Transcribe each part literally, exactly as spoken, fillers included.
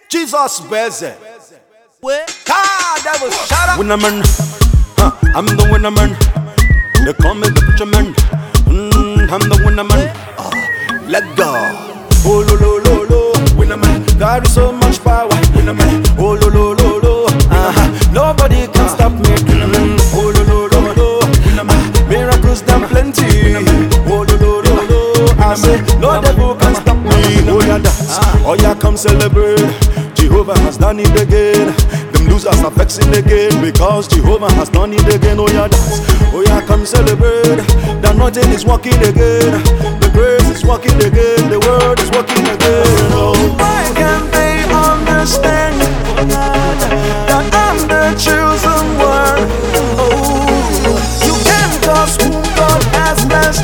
Jesus Beze. Where? Ah, that was shut up. Winner man, huh, I'm the winner man. They call me the preacher man. Mm, I'm the winner man. Oh, let go. Oh lo lo lo lo, winner man. God is so much power, winner man. Oh lo lo lo lo, uh-huh. Nobody can stop me. Mm, oh lo lo lo lo, winner man. Miracles done plenty. Oh lo lo lo lo, I say no devil can stop me. Oh yeah, dance. Oh yeah, come celebrate. Jehovah has done it again. Them losers are vexing again because Jehovah has done it again. Oh yeah, dance. Oh yeah, come celebrate. The anointing is working again. The grace is working again. The word is working again. Oh, why can't they understand that I'm the chosen one? Oh, you can't cause whom God has blessed.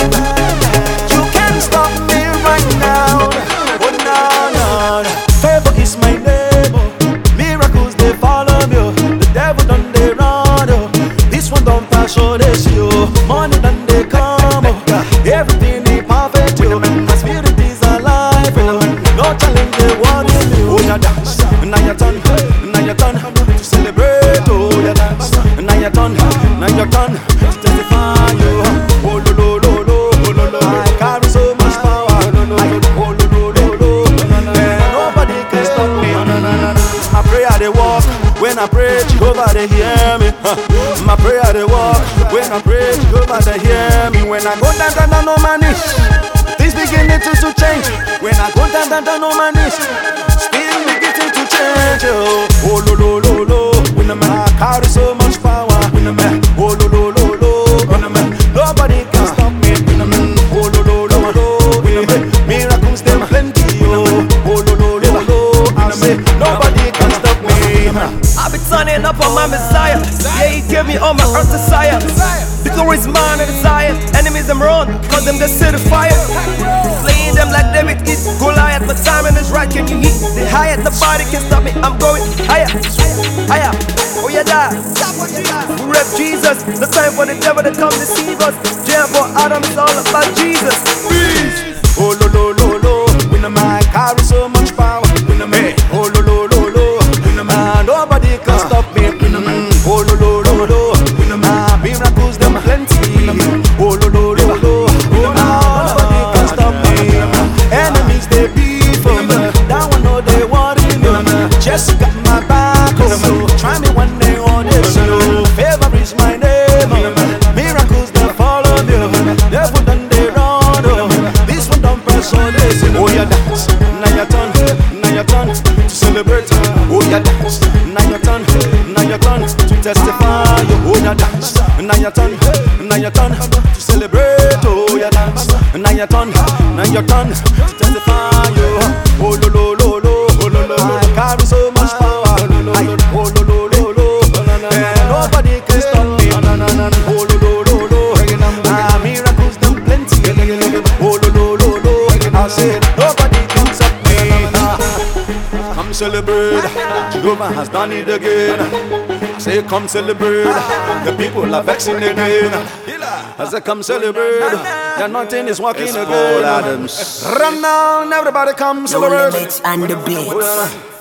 You can't stop me right now. Oh no, no, no. Favor is my name. Miracles they follow me. The devil done they run. This one don't pass so they see you. Money done they come. Everything is perfect. My spirit is alive. No challenge they want in me. Oh yeah, dance. Now your turn. Now your turn to celebrate. Oh yeah, dance. Now your turn. Now your turn to testify. Oh lo lo lo lo. I carry so much power. Oh lo lo lo lo. Nobody can stop me. My prayer they walk. When I pray, Jehovah they hear me. My prayer they walk. When I pray, Jehovah they hear me. When I go down, down, down on my knees, things beginning to, to change. When I go down, down, down on my knees, still beginning to change. Oh, oh lo lo lo lo. When a man carry so much power. When a man, oh lo lo lo lo. When a man, nobody can stop me. When a man, oh lo lo lo lo. When a man, miracles them plenty. Oh, oh lo lo lo lo. I say nobody can stop me. I be turning up on my Messiah. Yeah, he gave me all my earth desire. The glory is mine and desire. Enemies them run, cause them they set the fire. Slaying them like David did Goliath. My timing is right, can you heat? The higher the body can stop me, I'm going higher, higher. Oh yeah, die. We rep Jesus. No time for the devil to come deceive us. Jam for Adam, it's all about Jesus. Peace. Oh lo lo lo lo. When a man carry so much power. When a man, oh lo lo lo lo. When a man, nobody can stop me. When a man, oh lo lo lo lo. When a man, miracles them plenty. Oh lo lo lo lo. Nobody can stop me. Enemies they beef on me. That one know they want me. Just got my back. Oh, try me one day on this. Favor is my name. Miracles they follow me. Devil done they run. This one don't press on this. Oh yeah, dance. Now your turn. Now your turn to celebrate. Oh yeah, dance. Now your turn. Now your turn to testify. Oh yeah, dance. Now your turn. Now your turn to celebrate. Oh yeah, dance. Now your turn. Now your turn to testify. Oh lo lo lo lo. Oh lo lo lo. I carry so much power. Oh lo lo lo lo. Nobody can stop me. Oh lo lo lo lo. Ah, miracles done plenty. Oh lo lo lo lo. I said nobody can stop me. Come celebrate. Jehovah has done it again. I say come celebrate. The people are vexing again. I say come celebrate. The anointing is working again. Run down, everybody come celebrate. And the beats.